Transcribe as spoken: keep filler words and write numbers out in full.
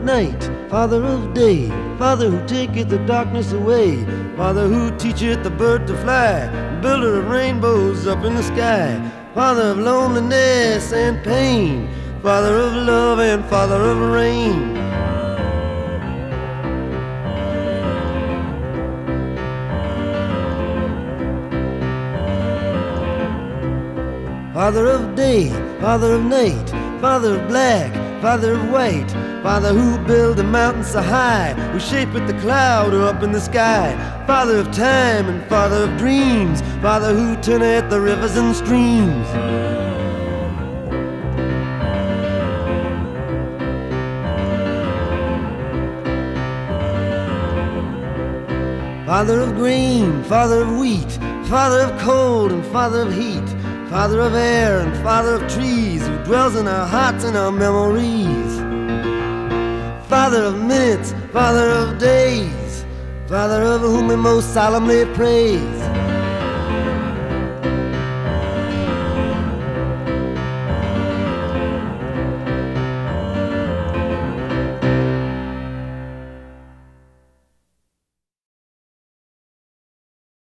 of night, Father of day, Father who taketh the darkness away, Father who teacheth the bird to fly, builder of rainbows up in the sky, Father of loneliness and pain, Father of love and Father of rain. Father of day, Father of night, Father of black, Father of white, Father who built the mountains so high, who shapeth the cloud up in the sky, Father of time and Father of dreams, Father who turneth the rivers and streams. Father of grain, Father of wheat, Father of cold and Father of heat, Father of air and Father of trees, who dwells in our hearts and our memories. Father of minutes, Father of days, Father of whom we most solemnly praise.